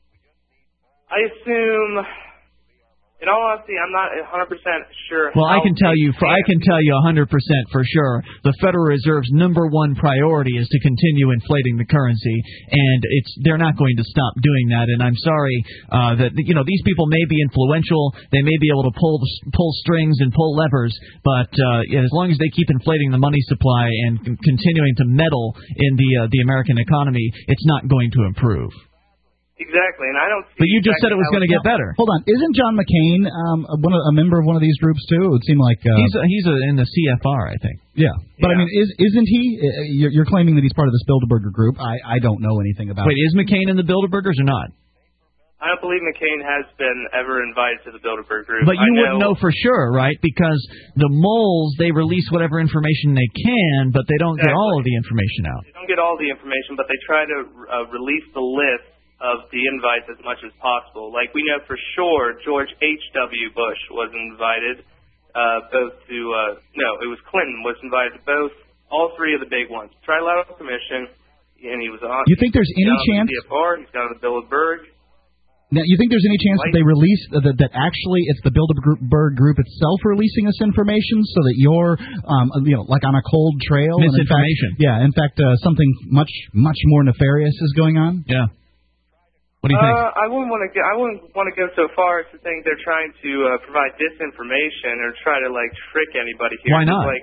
I assume... In all honesty, I'm not 100% sure. Well, I can tell you 100% for sure. The Federal Reserve's number one priority is to continue inflating the currency, and they're not going to stop doing that. And I'm sorry that these people may be influential, they may be able to pull strings and pull levers, but as long as they keep inflating the money supply and continuing to meddle in the American economy, it's not going to improve. Exactly, and I don't see... But you just said it was going to get better. Hold on. Isn't John McCain a member of one of these groups, too? It would seem like... He's in the CFR, I think. Yeah. But, I mean, isn't he... You're claiming that he's part of this Bilderberger group. I don't know anything about it. Wait, is McCain in the Bilderbergers or not? I don't believe McCain has been ever invited to the Bilderberg group. But you wouldn't know for sure, right? Because the moles, they release whatever information they can, but they don't get all of the information out. They don't get all the information, but they try to release the list of the invites as much as possible. Like, we know for sure George H.W. Bush was invited it was Clinton was invited to all three of the big ones. Trilateral Commission, and he was on. You think there's any chance? He's got the Bilderberg. Now, you think there's any chance that they release that actually it's the Bilderberg group itself releasing this information so that you're, like on a cold trail? Misinformation. In fact, something much more nefarious is going on. Yeah. What do you think? I wouldn't want to go so far as to think they're trying to provide disinformation or try to trick anybody here. Why not?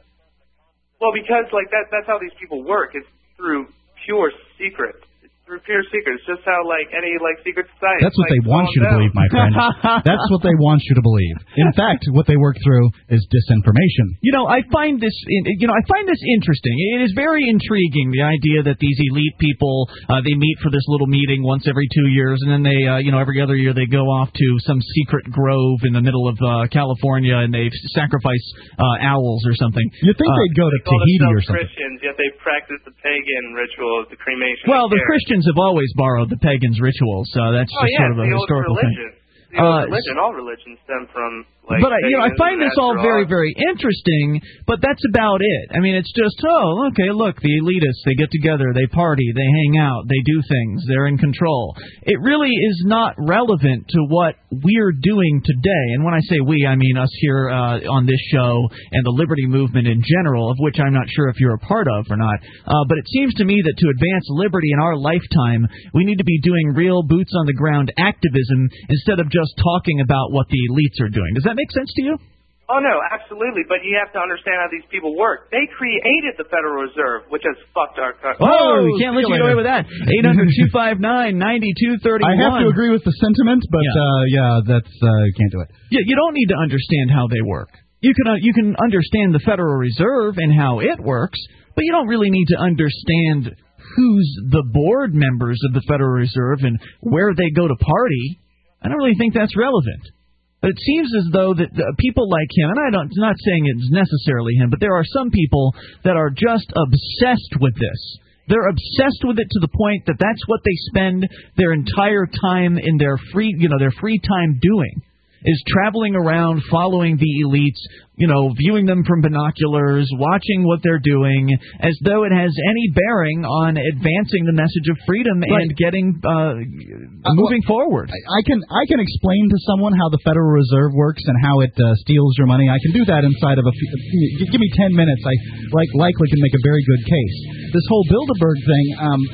Because that's how these people work. It's through pure secret. It's just how any secret society. That's what they want you to believe, my friend. That's what they want you to believe. In fact, what they work through is disinformation. I find this interesting. It is very intriguing, the idea that these elite people they meet for this little meeting once every 2 years, and then they every other year they go off to some secret grove in the middle of California and they sacrifice owls or something. You think they'd go to Tahiti or something? Christians, yet they practice the pagan ritual of the cremation. Well, the Christians have always borrowed the pagans' rituals, so that's just sort of a historical thing. All religions stem from But I find this all very, very interesting, but that's about it. I mean, it's just, okay, look, the elitists, they get together, they party, they hang out, they do things, they're in control. It really is not relevant to what we're doing today. And when I say we, I mean us here on this show and the liberty movement in general, of which I'm not sure if you're a part of or not. But it seems to me that to advance liberty in our lifetime, we need to be doing real boots-on-the-ground activism instead of just talking about what the elites are doing. Does that make sense to you? Oh, no, absolutely. But you have to understand how these people work. They created the Federal Reserve, which has fucked our country. Oh, we can't let you get away with that. 800-259-9231. I have to agree with the sentiment, but that's can't do it. Yeah, you don't need to understand how they work. You can understand the Federal Reserve and how it works, but you don't really need to understand who's the board members of the Federal Reserve and where they go to party. I don't really think that's relevant. But it seems as though that people like him, and I'm not saying it's necessarily him, but there are some people that are just obsessed with this. They're obsessed with it to the point that that's what they spend their entire time in their free time doing, is traveling around, following the elites, viewing them from binoculars, watching what they're doing, as though it has any bearing on advancing the message of freedom and getting moving forward. I can explain to someone how the Federal Reserve works and how it steals your money. I can do that inside of give me 10 minutes. I likely can make a very good case. This whole Bilderberg thing,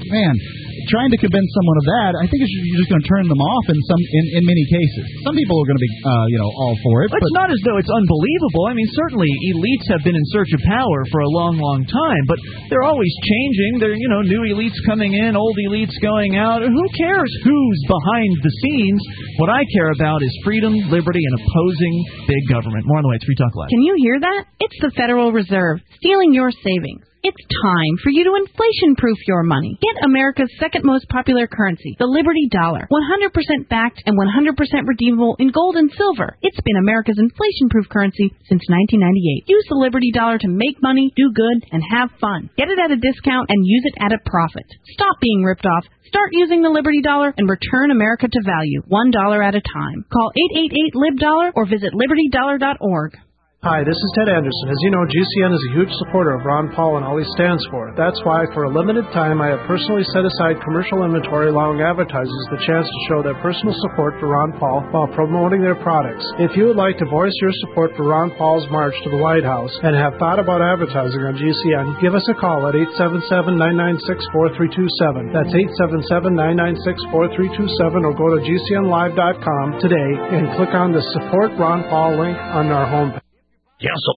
trying to convince someone of that, I think you're just going to turn them off in many cases. Some people are going to be all for it. It's not as though it's unbelievable. I mean, certainly elites have been in search of power for a long, long time, but they're always changing. There are new elites coming in, old elites going out. Who cares who's behind the scenes? What I care about is freedom, liberty, and opposing big government. More on the way. It's Free Talk Live. Can you hear that? It's the Federal Reserve stealing your savings. It's time for you to inflation-proof your money. Get America's second most popular currency, the Liberty Dollar. 100% backed and 100% redeemable in gold and silver. It's been America's inflation-proof currency since 1998. Use the Liberty Dollar to make money, do good, and have fun. Get it at a discount and use it at a profit. Stop being ripped off. Start using the Liberty Dollar and return America to value, $1 at a time. Call 888-LIB-DOLLAR or visit libertydollar.org. Hi, this is Ted Anderson. As you know, GCN is a huge supporter of Ron Paul and all he stands for. That's why, for a limited time, I have personally set aside commercial inventory allowing advertisers the chance to show their personal support for Ron Paul while promoting their products. If you would like to voice your support for Ron Paul's march to the White House and have thought about advertising on GCN, give us a call at 877-996-4327. That's 877-996-4327, or go to GCNlive.com today and click on the Support Ron Paul link on our homepage. Cancel.